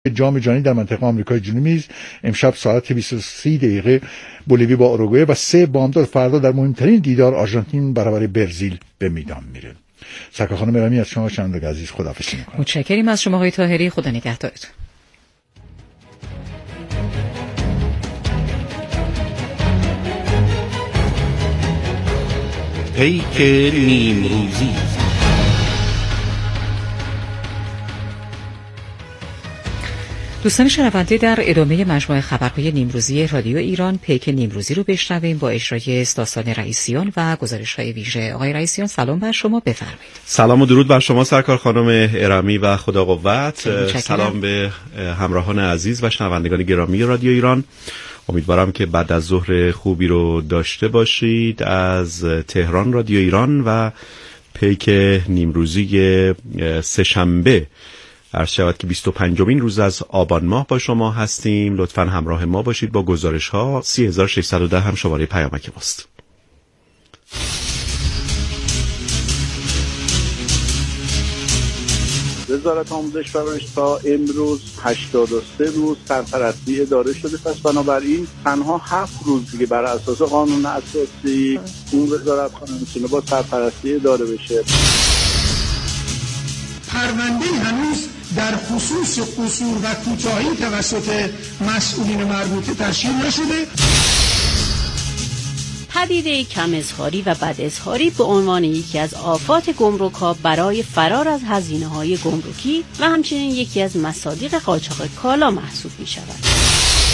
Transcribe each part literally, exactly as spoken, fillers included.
جام جهانی در منطقه آمریکای جنوبی امشب ساعت بیست و سه دقیقه بولیوی با اوروگوئه و سه بامداد فردا در مهمترین دیدار آرژانتین برابر برزیل به میدان میره. سرکار خانم ارامی از شما شنوندگان عزیز خداحافظی میکنم. متشکریم از شما آقای طاهری، خدا نگهدارتون. پیک نیمروزی. دوستان شنونده، در ادامه مجموعه خبرهای نیمروزی رادیو ایران پیک نیمروزی رو بشنویم با اجرای داستان رئیسیان و گزارش‌های ویژه. آقای رئیسیان سلام بر شما، بفرمایید. سلام و درود بر شما سرکار خانم ارامی و خدا قوت. سلام به همراهان عزیز و شنوندگان گرامی رادیو ایران. امیدوارم که بعد از ظهر خوبی رو داشته باشید. از تهران رادیو ایران و پیک نیمروزی سه‌شنبه عرض شود که بیست و پنجمین روز از آبان ماه با شما هستیم. لطفاً همراه ما باشید با گزارش ها. سه هزار و ششصد و ده هم شماره پیامک ماست. وزارت آموزش و پرورش تا امروز هشتاد و سه روز سرپرستی اداره شده، پس بنابراین تنها هفت روز دیگه بر اساس قانون اساسی این وزارت خانه میتونه با سرپرستی اداره بشه. پرونده هنوز در خصوص قصور و کوتاهی توسط مسئولین مربوطه تشکیل نشده. پدیده کم اظهاری و بد اظهاری به عنوان یکی از آفات گمرک‌ها برای فرار از هزینه‌های گمرکی و همچنین یکی از مصادیق قاچاق کالا محسوب می‌شود.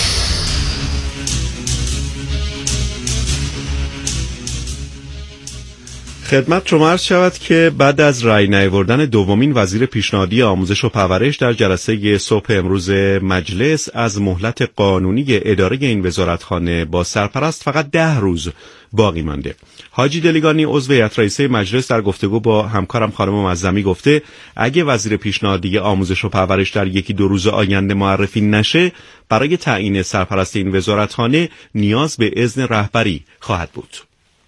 خدمت شما عرض شود که بعد از رأی نیاوردن دومین وزیر پیشنهادی آموزش و پرورش در جلسه صبح امروز مجلس از مهلت قانونی اداره این وزارتخانه با سرپرست فقط ده روز باقی مانده. حاجی دلیگانی عضو هیئت رئیسه مجلس در گفتگو با همکارم خانم معظمی گفته اگه وزیر پیشنهادی آموزش و پرورش در یکی دو روز آینده معرفی نشه، برای تعیین سرپرست این وزارتخانه نیاز به اذن رهبری خواهد بود.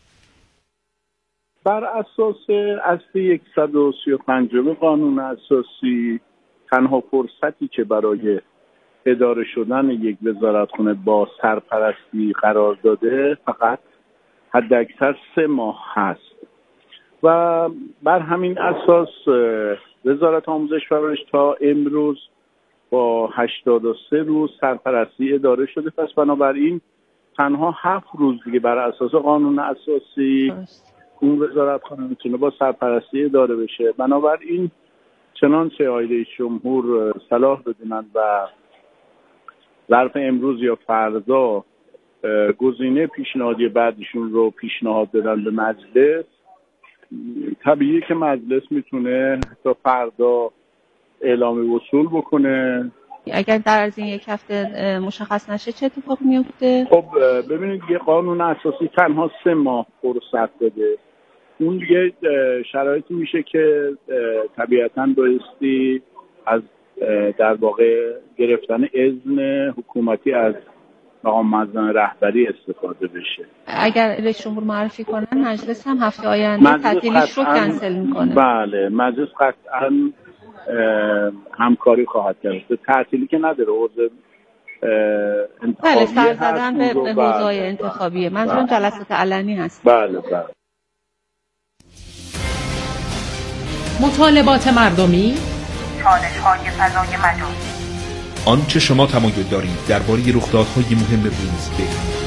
بر اساس اصل صد و سی و پنج قانون اساسی تنها فرصتی که برای اداره شدن یک وزارتخانه با سرپرستی قرار داده فقط حداکثر سه ماه هست و بر همین اساس وزارت آموزش و پرورش تا امروز با هشتاد و سه روز سرپرستی اداره شده، پس بنابراین تنها هفت روز دیگه بر اساس قانون اساسی این وزارتخانه میتونه با سرپرستی اداره بشه. بنابراین چنانچه آقای رئیس جمهور صلاح بدونن و ظرف امروز یا فردا گزینه پیشنهادی بعدشون رو پیشنهاد بدن به مجلس، طبیعیه که مجلس میتونه تا فردا اعلام وصول بکنه. اگر در از این یک هفته مشخص نشه چه اتفاقی میفته؟ خب ببینید یه قانون اساسی تنها سه ماه فرصت داده. اون دیگه شرایطی میشه که طبیعتاً بایستی از در واقع گرفتن اذن حکومتی از مقام معظم رهبری استفاده بشه. اگر رئیس جمهور معرفی کنن مجلس هم هفته آینده تعطیلیش رو کنسل میکنه. بله مجلس قطعاً همکاری خواهد کرد. تعطیلی که نداره، عضو انتخابی بله سر زدن به حوزه‌های انتخابیه. منظورم جلسات علنی هست. بله بله. مطالبات مردمی، چالش‌های فضای مجازی، آنچه شما تمایل دارید درباره رخدادهای مهم روز بگویید.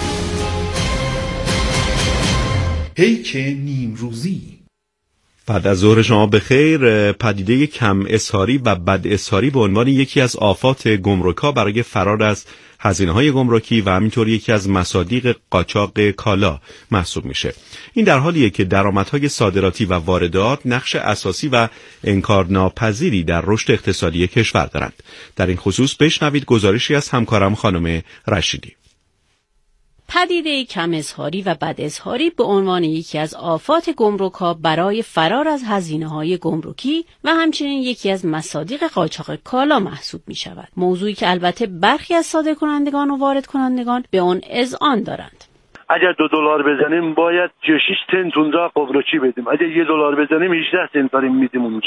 پیک نیمروزی. بعد از ظهر شما بخیر. پدیده کم اظهاری و بد اظهاری به عنوان یکی از آفات گمرک‌ها برای فرار از هزینه‌های گمرکی و همینطور یکی از مصادیق قاچاق کالا محسوب میشه. این در حالیه که درآمدهای صادراتی و واردات نقش اساسی و انکارناپذیری در رشد اقتصادی کشور دارند. در این خصوص بشنوید گزارشی از همکارم خانم رشیدی. پدیده کم اظهاری و بد اظهاری به عنوان یکی از آفات گمرک‌ها برای فرار از هزینه‌های گمرکی و همچنین یکی از مصادیق قاچاق کالا محسوب می‌شود. موضوعی که البته برخی از صادرکنندگان و واردکنندگان به آن اذعان دارند. اگر دو دلار بزنیم باید شش سنت اونجا قمرکی بدیم، اگر یک دلار بزنیم هجده سنت داریم میدیم اونجا.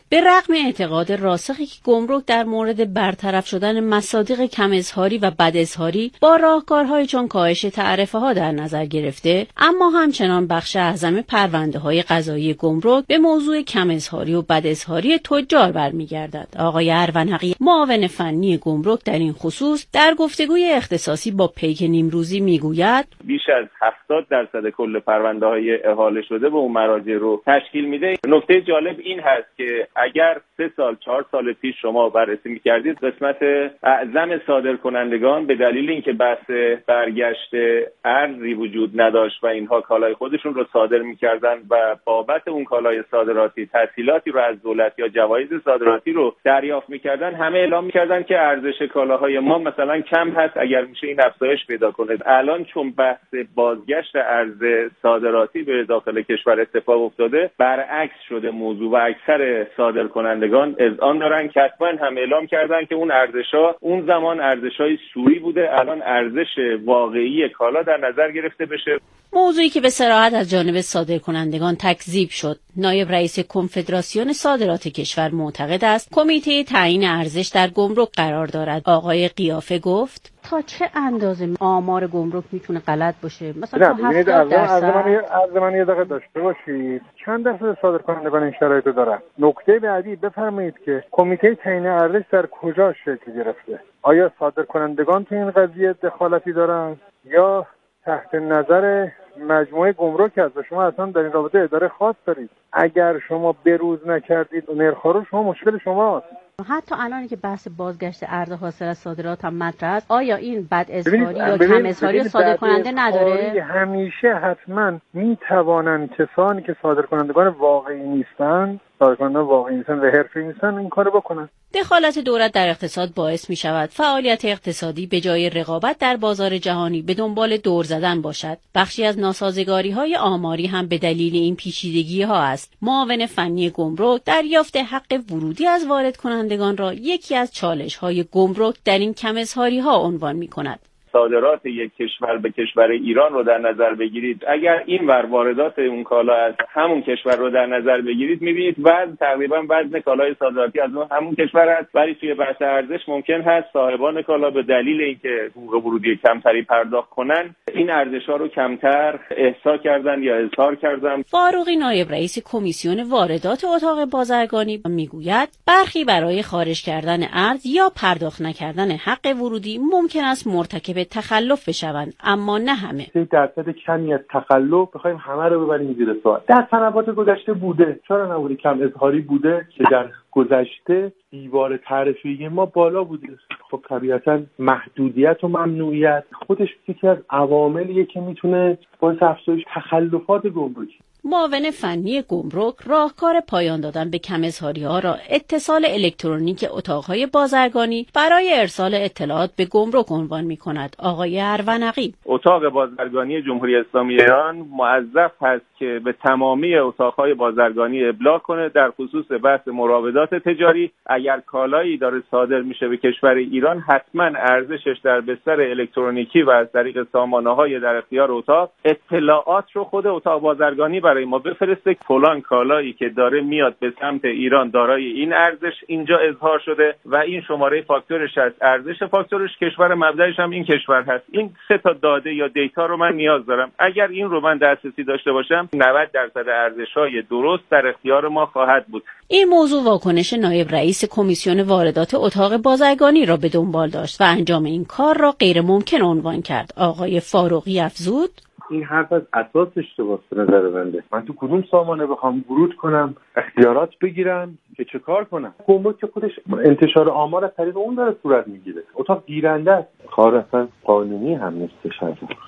به رغم اعتقاد راسخی که گمرک در مورد برطرف شدن مصادیق کم اظهاری و بد اظهاری با راهکارهای چون کاهش تعرفه ها در نظر گرفته، اما همچنان بخش اعظم پرونده های قضایی گمرک به موضوع کم اظهاری و بد اظهاری تجار برمیگردد. آقای اروانقی، معاون فنی گمرک، در این خصوص در گفتگوی اختصاصی با پیک نیمروزی میگوید بیش از هفتاد درصد کل پرونده های احاله شده به اون مراجع رو تشکیل میده. نکته جالب این هست که اگر سه سال چهار سال پیش شما بررسی میکردید، قسمت اعظم صادرکنندگان به دلیل اینکه بحث برگشت ارزی وجود نداشت و اینها کالای خودشون رو صادر میکردن و بابت اون کالای صادراتی تسهیلاتی رو از دولت یا جوایز صادراتی رو دریافت میکردن، همه اعلام میکردن که ارزش کالاهای ما مثلا کم هست، اگر میشه این افزایش پیدا کنه. الان چون بحث بازگشت ارز صادراتی به داخل کشور اتفاق افتاده، برعکس شده موضوع و اکثر صادرکنندگان اذعان دارن که حتما هم اعلام کردن که اون ارزش‌ها اون زمان ارزش‌های سوری بوده، الان ارزش واقعی کالا در نظر گرفته بشه. موضوعی که به صراحت از جانب صادرکنندگان تکذیب شد. نایب رئیس کنفدراسیون صادرات کشور معتقد است کمیته تعیین ارزش در گمرک قرار دارد. آقای قیافه گفت تا چه اندازه آمار گمرک میتونه غلط باشه؟ مثلا تا هفتاد درصد. از من یه دقیقه داشته باشید. چند درصد صادرکنندگان این شرایط رو دارن؟ نکته بعدی بفرمایید که کمیته تعیین ارزش در کجا شکل گرفته؟ آیا صادرکنندگان تو این قضیه دخالتی دارن یا تحت نظر مجموعه گمرک هست و شما اصلا در این رابطه اداره خاص دارید؟ اگر شما بروز نکردید نرخ‌ها رو، شما مشکل شماست. حتی الانی که بحث بازگشت ارز حاصل از صادرات هم مطرح است، آیا این بد اظهاری یا کم اظهاری صادرکننده نداره؟ همیشه حتما میتوانند کسانی که صادرکنندگان واقعی نیستند، صادرکنندگان واقعی نیستند و حرفه‌ای نیستند، این کارو بکنن. دخالت دولت در اقتصاد باعث می شود فعالیت اقتصادی به جای رقابت در بازار جهانی به دنبال دور زدن باشد. بخشی از ناسازگاری های آماری هم به دلیل این پیچیدگی ها است. معاون فنی گمرک دریافت حق ورودی از وارد کنندگان را یکی از چالش های گمرک در این کم اظهاری ها عنوان می کند. صادرات یک کشور به کشور ایران رو در نظر بگیرید، اگر این ور واردات اون کالا از همون کشور رو در نظر بگیرید، میبینید وزن تقریبا وزن کالای صادراتی از اون همون کشور است، ولی توی بحث ارزش ممکن هست صاحبان کالا به دلیل اینکه حقوق ورودی کمتری پرداخت کنن، این ارزش‌ها رو کمتر احصا کردن یا اظهار کردن. فاروقی، نایب رئیس کمیسیون واردات اتاق بازرگانی، میگوید برخی برای خارج کردن ارز یا پرداخت نکردن حق ورودی ممکن است مرتکب تخلف بشوند، اما نه همه. درصد کمی از تخلف بخوایم همه رو ببریم زیر سوال. در سنوات گذشته بوده، چرا نبوده؟ کم اظهاری بوده که در گذشته دیوار تعرفه‌ای ما بالا بوده. خب طبیعتا محدودیت و ممنوعیت خودش یکی از عواملیه که میتونه باعث افزایش تخلفات گمرکی. معاون فنی گمرک راهکار پایان دادن به کم اظهاری‌ها را اتصال الکترونیک اتاق‌های بازرگانی برای ارسال اطلاعات به گمرک عنوان می‌کند. آقای اروانقی، اتاق بازرگانی جمهوری اسلامی ایران موظف هست که به تمامی اتاق‌های بازرگانی ابلاغ کنه در خصوص بحث مراودات تجاری. اگر کالایی داره صادر میشه به کشور ایران، حتما ارزشش در بستر الکترونیکی و از طریق سامانه‌های در اختیار اتاق اطلاعات رو خود اتاق بازرگانی برای ما بفرسته. فلان کالایی که داره میاد به سمت ایران دارای این ارزش اینجا اظهار شده و این شماره فاکتورش هست، ارزش فاکتورش، کشور مبدأش هم این کشور هست. این سه تا داده یا دیتا رو من نیاز دارم. اگر این رو من دسترسی داشته باشم، نود درصد ارزش‌های درست در اختیار ما خواهد بود. این موضوع واکنش نایب رئیس کمیسیون واردات اتاق بازرگانی را به دنبال داشت و انجام این کار را غیر ممکن عنوان کرد. آقای فاروقی افزود: این حرف از اساس اشتباهه به نظر بنده. من تو کدوم سامانه بخوام ورود کنم، اختیارات بگیرم که چه کار کنم؟ گمرک که خودش انتشار آمار از طریق اون داره صورت میگیره. اتاق گیرنده است. کار اصلا قانونی هم نیستش.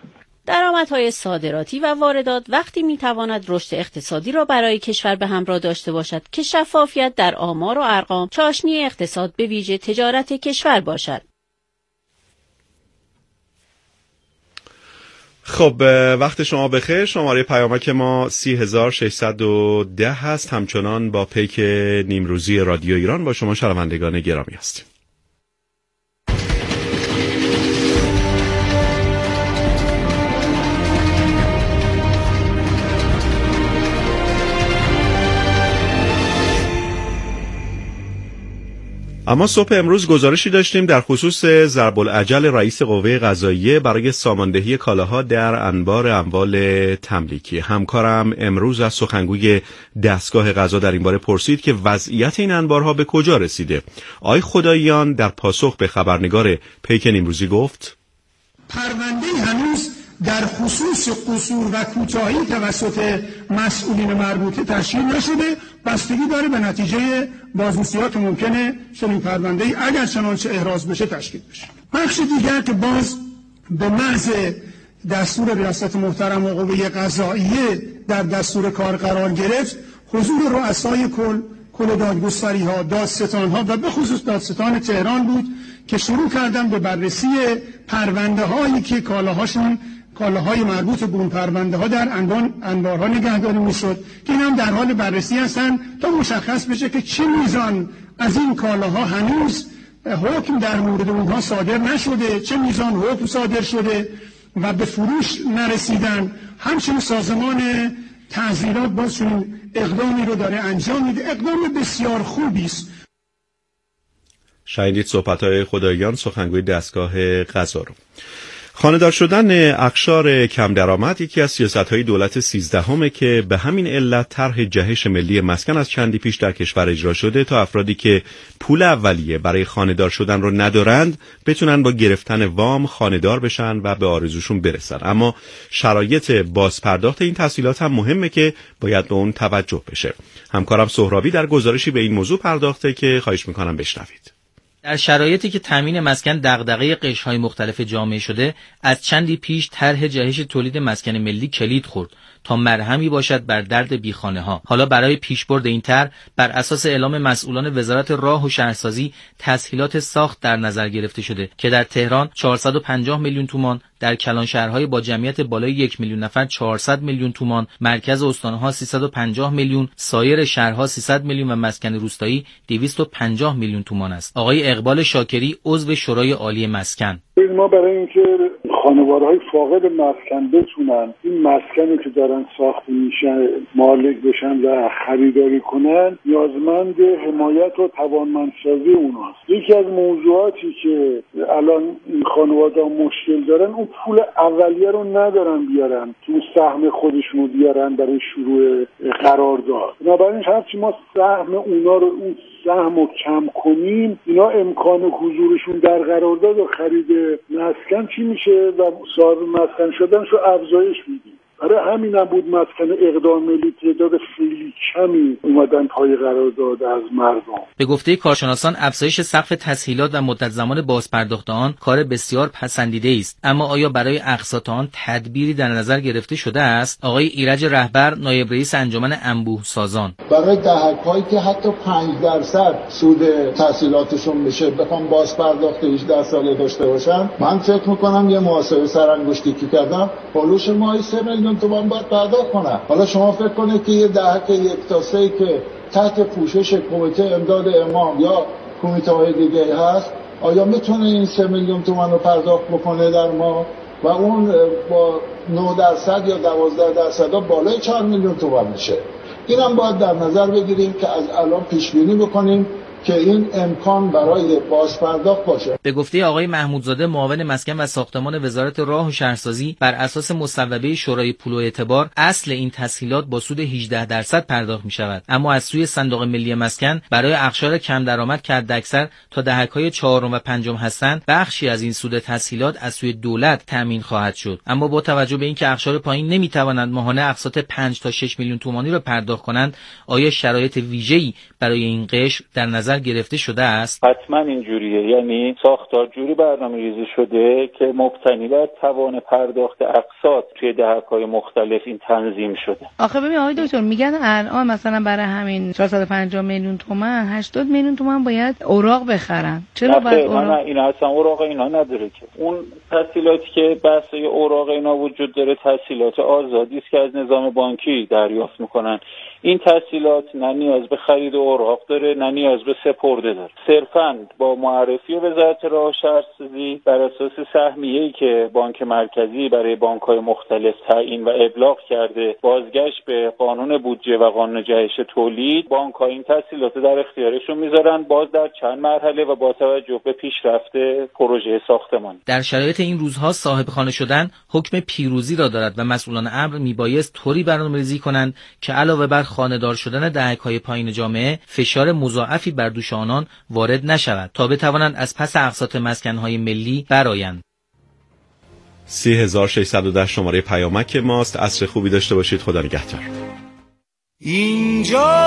درآمدهای صادراتی و واردات وقتی میتواند رشد اقتصادی را برای کشور به همراه داشته باشد که شفافیت در آمار و ارقام چاشنی اقتصاد به ویژه تجارت کشور باشد. خب وقت شما بخیر. شماره پیامک ما سی هزار و ششصد و ده هست. همچنان با پیک نیمروزی رادیو ایران با شما شنوندگان گرامی هستیم. اما صبح امروز گزارشی داشتیم در خصوص ضرب العجل رئیس قوه قضاییه برای ساماندهی کالاها در انبار اموال تملیکی. همکارم امروز از سخنگوی دستگاه قضا در این باره پرسید که وضعیت این انبارها به کجا رسیده. آقای خداییان در پاسخ به خبرنگار پیک نیمروزی گفت: پرونده هنوز در خصوص قصور و کوتاهی توسط مسئولین مربوطه تشکیل نشده، بستگی داره به نتیجه بازرسی‌ها که ممکنه چنین پرونده‌ای اگر چنانچه احراز بشه تشکیل بشه. بخش دیگر که باز به محض دستور ریاست محترم و قوه قضاییه در دستور کار قرار گرفت، حضور رؤسای کل کل دادگستری‌ها، دادستان‌ها و به خصوص دادستان تهران بود که شروع کردن به بررسی پرونده‌هایی که کالاهاشون کالاهای مربوط به اون پرونده ها در انبارها نگهداری میشد که این هم در حال بررسی هستن تا مشخص بشه که چه میزان از این کالاها هنوز حکم در مورد اونها صادر نشده، چه میزان حکم صادر شده و به فروش نرسیدن. همچنین سازمان تعزیرات باز چون اقدامی رو داره انجام میده، اقدام بسیار خوبی است. شنیدید صحبت‌های خداییان، سخنگوی دستگاه قضا رو. خانه‌دار شدن اقشار کم درآمد یکی از سیاست‌های دولت سیزدهمه که به همین علت طرح جهش ملی مسکن از چندی پیش در کشور اجرا شده تا افرادی که پول اولیه برای خانه‌دار شدن رو ندارند بتونن با گرفتن وام خانه‌دار بشن و به آرزوشون برسن. اما شرایط بازپرداخت این تسهیلات هم مهمه که باید به اون توجه بشه. همکارم سهرابی در گزارشی به این موضوع پرداخته که خواهش می‌کنم بشنوید. در شرایطی که تامین مسکن دغدغه قشرهای مختلف جامعه شده، از چندی پیش طرح جهش تولید مسکن ملی کلید خورد تا مرهمی باشد بر درد بیخانه ها. حالا برای پیشبرد این طرح بر اساس اعلام مسئولان وزارت راه و شهرسازی تسهیلات ساخت در نظر گرفته شده که در تهران چهارصد و پنجاه میلیون تومان، در کلان شهرهای با جمعیت بالای یک میلیون نفر چهارصد میلیون تومان، مرکز استانها سیصد و پنجاه میلیون، سایر شهرها سیصد میلیون و مسکن روستایی دویست و پنجاه میلیون تومان است. آقای اقبال شاکری عضو شورای عالی مسکن: ما برای اینکه خانوارهای فاقد مسکن بتونن این مسکنی که دارن ساخته میشن مالک بشن و خریداری کنن، نیازمند حمایت و توانمندسازی اوناست. یکی از موضوعاتی که الان این خانوارها مشکل دارن، اون پول اولیه رو ندارن بیارن تو سهم خودشونو بیارن برای شروع قرارداد. بنابراین هرچی ما سهم اونا رو اون سهم رو کم کنیم، اینا امکان حضورشون در قرارداد و خرید مسکن چی میشه و صاحب مسکن شدنشو افزایش میدیم. برای همین هم بود مسکن اقدام ملی تعداد خیلی کمی اومدن پای قرارداد از مردم. به گفته کارشناسان افزایش سقف تسهیلات و مدت زمان بازپرداخت آن کار بسیار پسندیده است، اما آیا برای اقساط آن تدبیری در نظر گرفته شده است؟ آقای ایرج رهبر، نایب رئیس انجمن انبوه سازان: برای دهک‌هایی که حتی پنج درصد سود تسهیلاتشون میشه بخوام بازپرداخت هجده ساله داشته باشن، من فکر می‌کنم یه محاسبه سرانگشتی که کردم پولوش ماهی سه میلیون تومان باید پرداخت کنن. حالا شما فکر کنید که یه دهک یک تا سه که تحت پوشش کمیته امداد امام یا کمیته های دیگه هست، آیا میتونه این سه میلیون تومان رو پرداخت بکنه در ماه و اون با نه درصد یا دوازده درصد بالای چهار میلیون تومان میشه؟ اینم باید در نظر بگیریم که از الان پیش بینی بکنیم که این امکان برای بازپرداخت باشه. به گفته آقای محمودزاده، معاون مسکن و ساختمان وزارت راه و شهرسازی، بر اساس مصوبه شورای پول و اعتبار اصل این تسهیلات با سود هجده درصد پرداخت می شود، اما از سوی صندوق ملی مسکن برای اقشار کم درآمد که حداکثر تا دهک‌های چهارم و پنجم هستند، بخشی از این سود تسهیلات از سوی دولت تامین خواهد شد. اما با توجه به اینکه اقشار پایین نمی توانند ماهانه اقساط پنج تا شش میلیون تومانی را پرداخت کنند، آیا شرایط ویژه‌ای برای این قشر در نظر گرفته شده است؟ حتما اینجوریه، یعنی ساختار جوری برنامه‌ریزی شده که مبتنی بر توان پرداخت اقساط توی دهک‌های مختلف این تنظیم شده. آخه ببین آقای دکتر، میگن الان مثلا برای همین چهارصد و پنجاه میلیون تومان هشتاد میلیون تومان باید اوراق بخرن. چرا باید اوراق؟ نه اینا اصلا اوراق اینا نداره که. اون تسهیلاتی که بحث اوراق اینا وجود داره تسهیلات آزادی است که از نظام بانکی دریافت میکنن. این تسهیلات نه نیاز به خرید اوراق داره نه نیاز به سپرده داره. صرفاً با معرفی وزارت راه و شهرسازی بر اساس سهمیه‌ای که بانک مرکزی برای بانک‌های مختلف تعیین و ابلاغ کرده، بازگشت به قانون بودجه و قانون جهش تولید، بانک‌ها این تسهیلات در اختیارشون میذارن، باز در چند مرحله و با توجه به پیشرفت پروژه ساختمان. در شرایط این روزها صاحب خانه شدن حکم پیروزی را دارد و مسئولان امر میبایست طوری برنامه‌ریزی کنند که علاوه بر خانه‌دار شدن دهک‌های پایین جامعه، فشار مضاعفی بر دوش آنان وارد نشود تا بتوانند از پس اقساط مسکن‌های ملی برآیند. سی هزار و ششصد و ده شماره پیامک ماست. عصر خوبی داشته باشید. خدا نگهدار. اینجا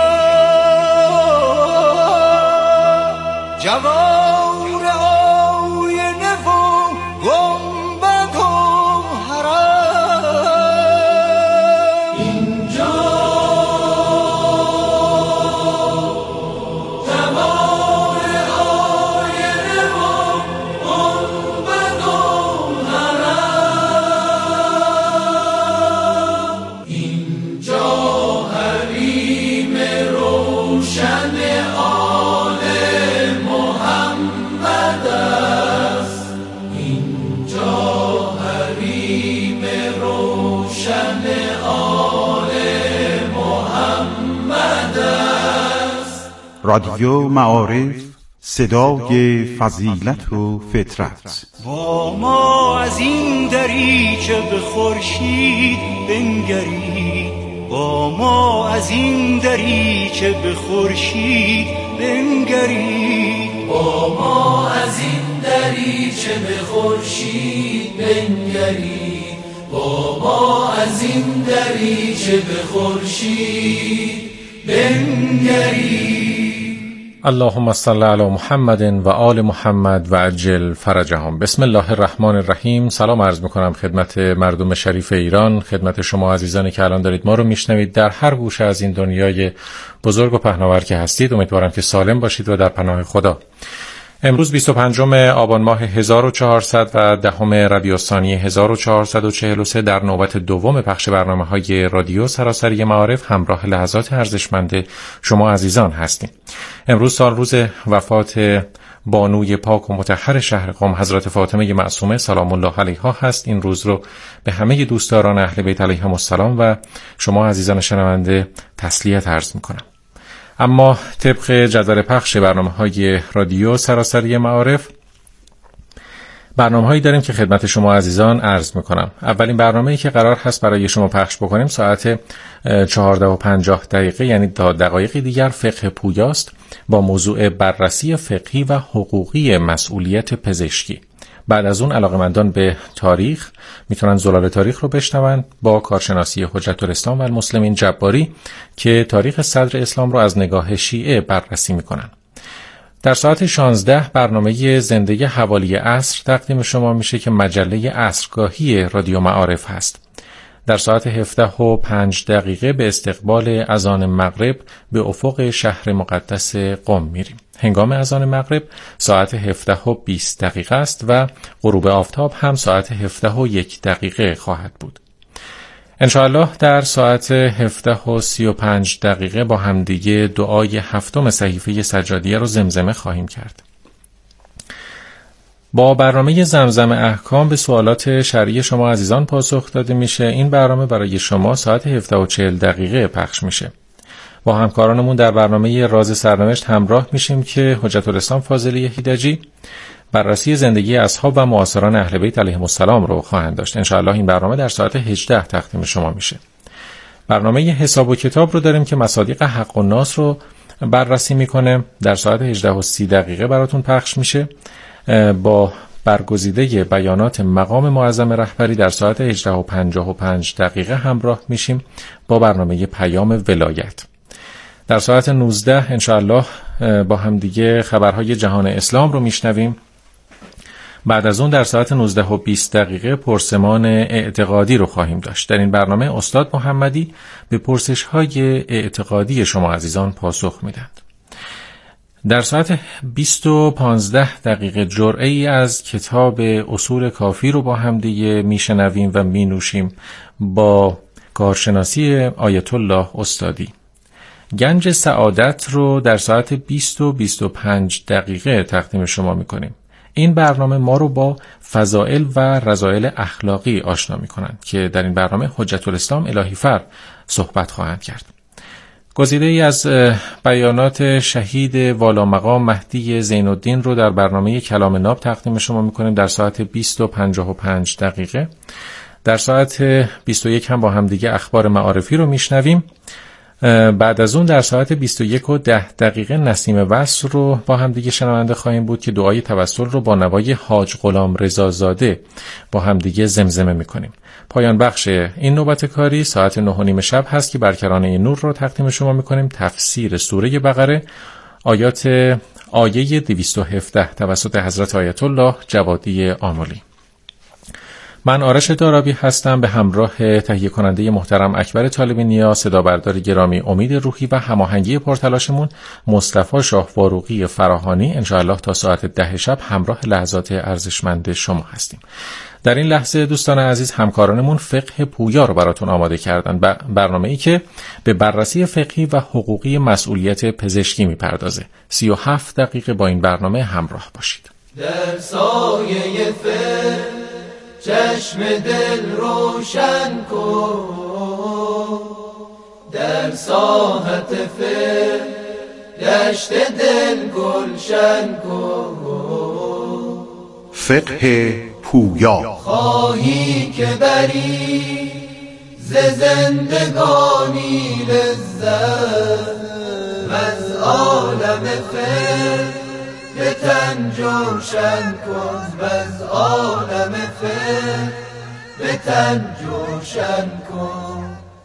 جوار آینه و گنبد و حرم، اینجا جوار آینه و گنبد و حرم، اینجا حریم روشن آل محمد است، اینجا حریم روشن آل محمد است. رادیو معارف، صدای فضیلت و فطرت. با ما از این دریچه به خورشید بنگرید، با ما از این دریچه به خورشید بنگرید، با ما از این دریچه به خورشید بنگرید، با ما از این دریچه به خورشید بنگرید. اللهم صل علی محمد و آل محمد و عجل فرجهم. بسم الله الرحمن الرحیم. سلام عرض میکنم خدمت مردم شریف ایران، خدمت شما عزیزانی که الان دارید ما رو میشنوید در هر گوشه از این دنیای بزرگ و پهناور که هستید. امیدوارم که سالم باشید و در پناه خدا. امروز بیست و پنجم آبان ماه هزار و چهارصد و دهم ربیع الثانی هزار و چهارصد و چهل و سه در نوبت دوم پخش برنامه‌های رادیو سراسری معارف همراه لحظات ارزشمند شما عزیزان هستیم. امروز سال روز وفات بانوی پاک و مطهر شهر قم حضرت فاطمه معصومه سلام الله علیها هست. این روز رو به همه دوستداران اهل بیت علیهم السلام و شما عزیزان شنونده تسلیت عرض می‌کنم. اما طبق جدول پخش برنامه‌های رادیو سراسری معارف برنامه‌هایی داریم که خدمت شما عزیزان عرض می‌کنم. اولین برنامه‌ای که قرار هست برای شما پخش بکنیم ساعت چهارده و پنجاه دقیقه یعنی تا دقایقی دیگر فقه پویاست با موضوع بررسی فقهی و حقوقی مسئولیت پزشکی. بعد از اون علاقه‌مندان به تاریخ میتونن زلال تاریخ رو بشنون با کارشناسی حجت الاسلام و المسلمین جباری که تاریخ صدر اسلام رو از نگاه شیعه بررسی میکنن. در ساعت شانزده برنامه زنده حوالی عصر تقدیم شما میشه که مجله عصرگاهی رادیو معارف هست. در ساعت هفده و پنج دقیقه به استقبال اذان مغرب به افق شهر مقدس قم میریم. هنگام اذان مغرب ساعت هفده و بیست دقیقه است و غروب آفتاب هم ساعت هفده و یک دقیقه خواهد بود. انشاءالله در ساعت هفده و سی و پنج دقیقه با همدیگه دعای هفتم صحیفه سجادیه رو زمزمه خواهیم کرد. با برنامه زمزم احکام به سوالات شرعی شما عزیزان پاسخ داده میشه. این برنامه برای شما ساعت هفده و چهل دقیقه پخش میشه. با همکارانمون در برنامه راز سرنوشت همراه میشیم که حجت الاسلام فاضلی هیدجی بررسی زندگی اصحاب و معاصران اهل بیت علیهم السلام رو خواهند داشت. انشاءالله این برنامه در ساعت هجده تقدیم شما میشه. برنامه حساب و کتاب رو داریم که مصادیق حق و ناس رو بررسی میکنه. در ساعت هجده و سی دقیقه براتون پخش میشه. با برگزیده بیانات مقام معظم رهبری در ساعت هجده و پنجاه و پنج دقیقه همراه میشیم با برنامه پیام ولایت. در ساعت نوزده انشاءالله با هم دیگه خبرهای جهان اسلام رو میشنویم. بعد از اون در ساعت نوزده و بیست دقیقه پرسمان اعتقادی رو خواهیم داشت. در این برنامه استاد محمدی به پرسش‌های اعتقادی شما عزیزان پاسخ میدند. در ساعت بیست و پانزده دقیقه جرعه ای از کتاب اصول کافی رو با هم دیگه میشنویم و مینوشیم با کارشناسی آیت الله استادی. گنج سعادت رو در ساعت بیست و بیست و پنج دقیقه تقدیم شما میکنیم. این برنامه ما رو با فضائل و رذائل اخلاقی آشنا میکنند که در این برنامه حجت الاسلام الهی فر صحبت خواهند کرد. گزیده ای از بیانات شهید والا مقام مهدی زین الدین رو در برنامه کلام ناب تقدیم شما میکنیم در ساعت بیست و پنجاه و پنج دقیقه. در ساعت بیست و یک هم با همدیگه اخبار معارفی رو میشنویم. بعد از اون در ساعت بیست و یک و ده دقیقه نسیم وصل رو با همدیگه شنونده خواهیم بود که دعای توسل رو با نوای حاج غلام رضا زاده با همدیگه زمزمه میکنیم. پایان بخش این نوبت کاری ساعت نه و نیم شب هست که برکرانه نور رو تقدیم شما میکنیم. تفسیر سوره بقره آیات آیه دویست و هفده توسط حضرت آیت الله جوادی آملی. من آرش دارابی هستم به همراه تهیه کننده محترم اکبر طالبی نیا، صدا بردار گرامی امید روحی و هماهنگی پرتلاشمون مصطفی شاه فاروقی فراهانی. انشاءالله تا ساعت ده شب همراه لحظات ارزشمند شما هستیم. در این لحظه دوستان عزیز همکارانمون فقه پویا رو براتون آماده کردن، برنامه‌ای که به بررسی فقهی و حقوقی مسئولیت پزشکی میپردازه. سی و هفت دقیقه با این برنامه همراه باشید. در سایه فقه چشم دل روشن کن، در ساحت فقه دشت دل گلشن کن. فقه پویا. خواهی که بری ز زندگانی لذت و از عالم فقه به تن جوشن کن، و از عالم فقه به تن جوشن کن.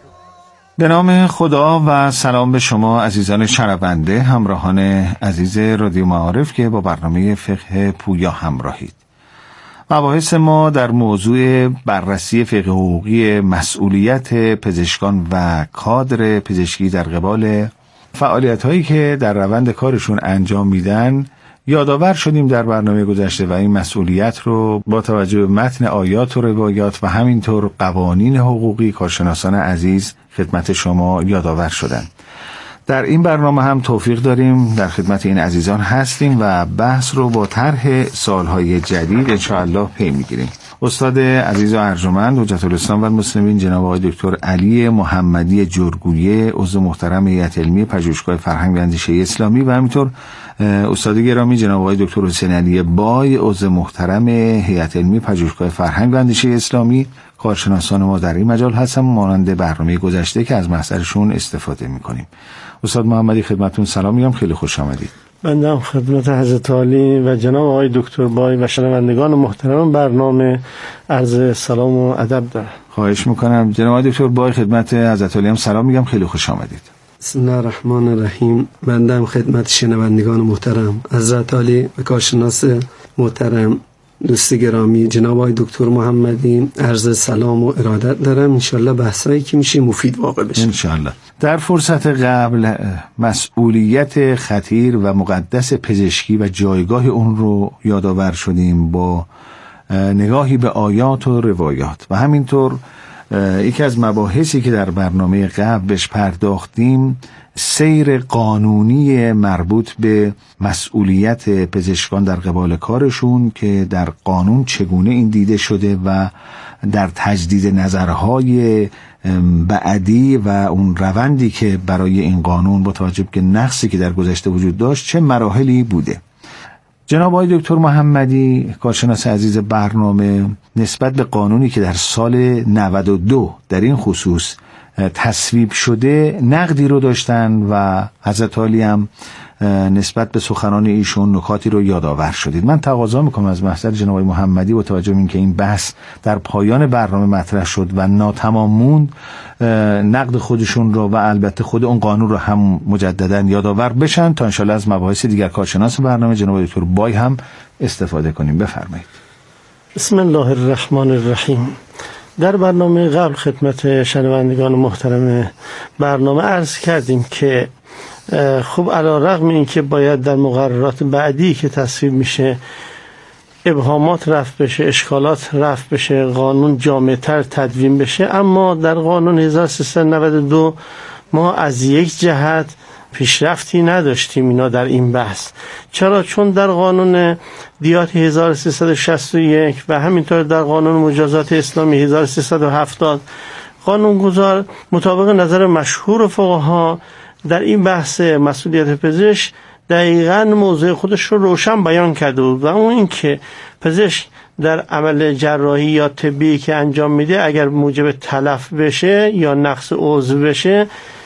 به نام خدا و سلام به شما عزیزان شنونده، همراهان عزیز رادیو معارف که با برنامه فقه پویا همراهید. مباحث ما در موضوع بررسی فقه حقوقی مسئولیت پزشکان و کادر پزشکی در قبال فعالیت‌هایی که در روند کارشون انجام میدن یادآور شدیم در برنامه گذشته و این مسئولیت رو با توجه به متن آیات و روایات و همینطور قوانین حقوقی کارشناسان عزیز خدمت شما یادآور شدن. در این برنامه هم توفیق داریم در خدمت این عزیزان هستیم و بحث رو با طرح سالهای جدید انشاءالله پی میگیریم. استاد عزیز و ارجمند حجت الاسلام و المسلمین جناب آقای دکتر علی محمدی جرگویه، عضو محترم هیئت علمی پژوهشگاه فرهنگ و اندیشه اسلامی، و همینطور استاد گرامی جناب آقای دکتر حسین علی بای، عضو محترم هیئت علمی پژوهشگاه فرهنگ و اندیشه اسلامی، کارشناسان ما در این مجال هستن، مانند برنامه گذشته که از محضرشون استفاده میکنیم. استاد محمدی خدمتتون سلام میگم، خیلی خوش آمدید. بنده هم خدمت حضرت عالی و جناب آقای دکتر بای و شنوندگان محترم برنامه عرض سلام و ادب دارم. خواهش میکنم. جناب آقای دکتر بای خدمت حضرت عالی هم سلام میگم، خیلی خوش آمدید. بسم الله الرحمن الرحیم. بنده هم خدمت شنوندگان محترم حضرت عالی و کارشناس محترم دوست گرامی جناب آقای دکتر محمدی عرض سلام و ارادت دارم. انشالله بحثایی که میشه مفید واقع بشه انشالله. در فرصت قبل مسئولیت خطیر و مقدس پزشکی و جایگاه اون رو یادآور شدیم با نگاهی به آیات و روایات و همینطور یکی از مباحثی که در برنامه قبل بهش پرداختیم سیر قانونی مربوط به مسئولیت پزشکان در قبال کارشون که در قانون چگونه این دیده شده و در تجدید نظرهای بعدی و اون روندی که برای این قانون با توجه به نقصی که در گذشته وجود داشت چه مراحلی بوده. جناب آقای دکتر محمدی کارشناس عزیز برنامه نسبت به قانونی که در سال نود و دو در این خصوص تصویب شده نقدی رو داشتن و حضرت عالی هم نسبت به سخنان ایشون نکاتی رو یادآور شدید. من تقاضا میکنم از محضر جناب آقای محمدی با توجه به اینکه این بحث در پایان برنامه مطرح شد و ناتمام موند نقد خودشون رو و البته خود اون قانون رو هم مجددا یادآور بشن تا انشالله از مباحث دیگر کارشناس برنامه جناب دکتر بای هم استفاده کنیم. بفرمایید. بسم الله الرحمن الرحیم. در برنامه قبل خدمت شنوندگان محترم برنامه عرض کردیم که خب علی رغم این که باید در مقررات بعدی که تصویب میشه ابهامات رفع بشه، اشکالات رفع بشه، قانون جامع‌تر تدوین بشه. اما در قانون هزار و سیصد و نود و دو ما از یک جهت پیشرفتی نداشتیم اینا در این بحث. چرا؟ چون در قانون دیات هزار و سیصد و شصت و یک و همینطور در قانون مجازات اسلامی هزار و سیصد و هفتاد قانونگذار مطابق نظر مشهور فقها در این بحث مسئولیت پزشک دقیقاً موضع خودش رو روشن بیان کرده بود و اون این که پزشک در عمل جراحی یا طبی که انجام میده اگر موجب تلف بشه یا نقص عضو بشه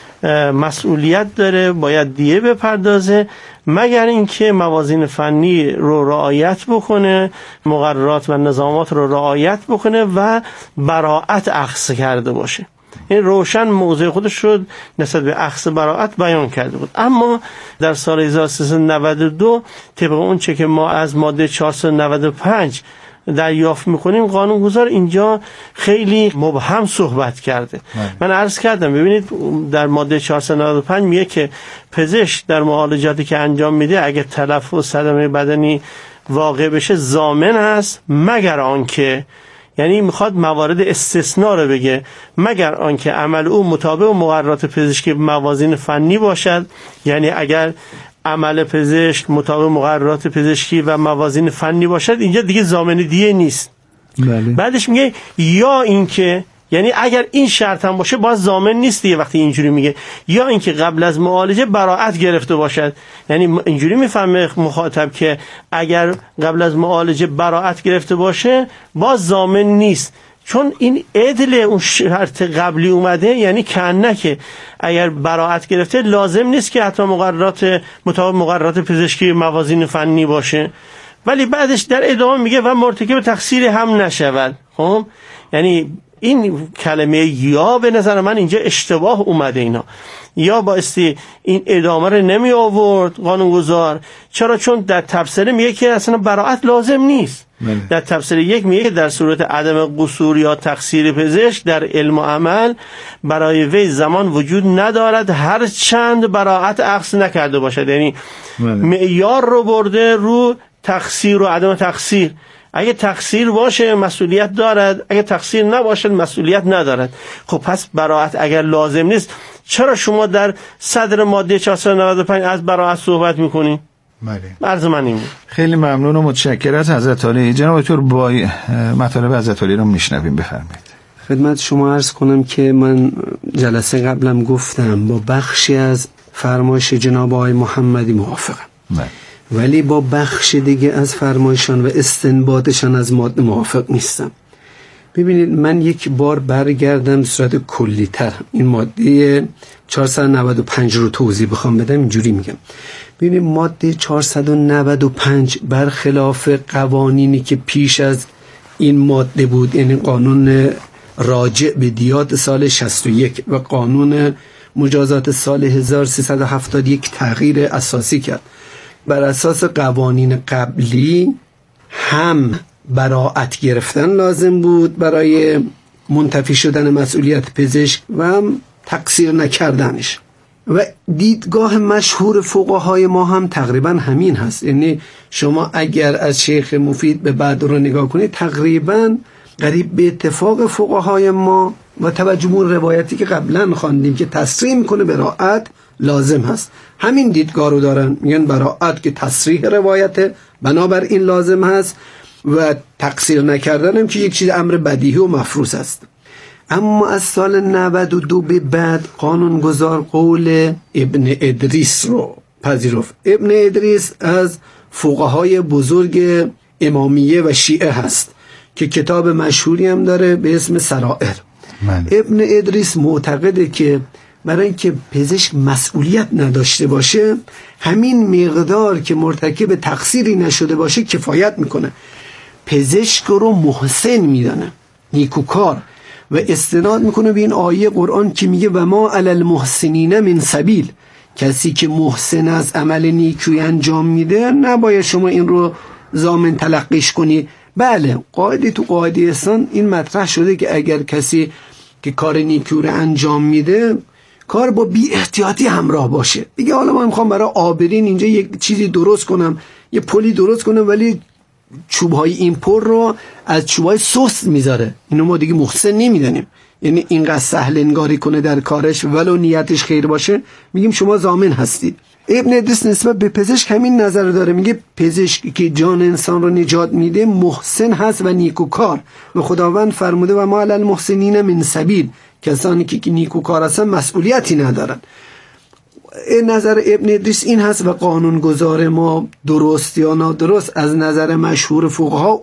مسئولیت داره، باید دیه بپردازه، مگر اینکه موازین فنی رو رعایت بکنه، مقررات و نظامات رو رعایت بکنه و براءت اخذ کرده باشه. این روشن موضع خودش شد نسبت به اخذ براءت بیان کرده بود. اما در سال هزار و سیصد و نود و دو طبق اون چه که ما از ماده چهارصد و نود و پنج دریافت میکنیم قانونگذار اینجا خیلی مبهم صحبت کرده. من عرض کردم ببینید در ماده چهارصد و نود و پنج میگه که پزشک در معالجاتی که انجام میده اگه تلف و صدمه بدنی واقع بشه ضامن است مگر آنکه، یعنی میخواد موارد استثناء رو بگه، مگر آنکه عمل او مطابق مقررات پزشکی موازین فنی باشد، یعنی اگر عمل پزشک مطابق مقررات پزشکی و موازین فنی باشد اینجا دیگه ضامن دیه نیست. بله. بعدش میگه یا اینکه، یعنی اگر این شرط هم باشه باز ضامن نیست دیگه وقتی اینجوری میگه، یا اینکه قبل از معالجه براءت گرفته باشد، یعنی اینجوری میفهمه مخاطب که اگر قبل از معالجه براءت گرفته باشه باز ضامن نیست، چون این عدل اون شرط قبلی اومده، یعنی کنه که اگر براءت گرفته لازم نیست که حتی مقررات مطابق مقررات پزشکی موازین فنی باشه. ولی بعدش در ادامه میگه و مرتکب تقصیر هم نشود. خب یعنی این کلمه یا به نظر من اینجا اشتباه اومده، اینا یا بایستی این ادامه رو نمی آورد قانونگذار. چرا؟ چون در تبصره میگه که اصلا براءت لازم نیست. مله. در تبصره یک میگه که در صورت عدم قصور یا تقصیر پزشک در علم و عمل برای وی زمان وجود ندارد هر چند براءت اخذ نکرده باشد. یعنی معیار رو برده رو تقصیر و عدم تقصیر. اگه تقصیر باشه مسئولیت دارد، اگه تقصیر نباشه مسئولیت ندارد. خب پس براءت اگر لازم نیست چرا شما در صدر ماده چهارصد و نود و پنج از براءت صحبت میکنین؟ بله. عرض من این بود. خیلی ممنون و متشکر از حضرت عالی. جناب دکتر با مطالب حضرت عالی رو میشنویم، بفرمایید. خدمت شما عرض کنم که من جلسه قبلم گفتم با بخشی از فرمایش جناب آقای محمدی موافقم. بله. ولی با بخش دیگه از فرمایشان و استنباطشان از ماده موافق نیستم. ببینید من یک بار برگردم صورت کلی تر این ماده چهارصد و نود و پنج رو توضیح بخوام بدم اینجوری میگم. ببینید ماده چهارصد و نود و پنج برخلاف قوانینی که پیش از این ماده بود، یعنی قانون راجع به دیات سال شصت و یک و قانون مجازات سال هزار و سیصد و هفتاد و یک تغییر اساسی کرد. بر اساس قوانین قبلی هم براءت گرفتن لازم بود برای منتفی شدن مسئولیت پزشک و هم تقصیر نکردنش، و دیدگاه مشهور فقهای ما هم تقریبا همین هست. یعنی شما اگر از شیخ مفید به بعد رو نگاه کنید تقریبا قریب به اتفاق فقهای ما و توجه به روایتی که قبلا خواندیم که تصریح میکنه براءت لازم هست، همین دیدگاه رو دارن، میگن براءت که تصریح روایته بنابر این لازم هست و تقصیر نکردن هم که یک چیز امر بدیهی و مفروض است. اما از سال نود و دو به بعد قانونگذار قول ابن ادریس رو پذیرفت. ابن ادریس از فقهای بزرگ امامیه و شیعه هست که کتاب مشهوری هم داره به اسم سرائر. من. ابن ادریس معتقده که برای اینکه پزشک مسئولیت نداشته باشه همین مقدار که مرتکب تقصیری نشده باشه کفایت میکنه. پزشک رو محسن میدانه، نیکوکار، و استناد میکنه به این آیه قرآن که میگه و ما علی المحسنین من سبیل، کسی که محسن از عمل نیکویی انجام میده نباید شما این رو ضامن تلقیش کنی. بله قاعده تو قاعده احسان این مطرح شده که اگر کسی که کار نیکو رو انجام میده کار با بی احتیاطی همراه باشه، دیگه حالا من میخوام برای آبرین اینجا یک چیزی درست کنم، یه پلی درست کنم ولی چوبهای این پر رو از چوبهای سست میذاره، اینو ما دیگه محسن نمیدانیم. یعنی اینقدر سهل انگاری کنه در کارش ولو نیتش خیر باشه، میگیم شما ضامن هستید. ابن ادریس نسبت به پزشک همین نظر داره، میگه پزشکی که جان انسان رو نجات میده محسن هست و نیکوکار، و خداوند فرموده و ما علی المحسنین من سبیل، کسانی که نیکوکار هستن مسئولیتی ندارن. نظر ابن ادریس این هست و قانونگذار ما درست یا نادرست از نظر مشهور فقها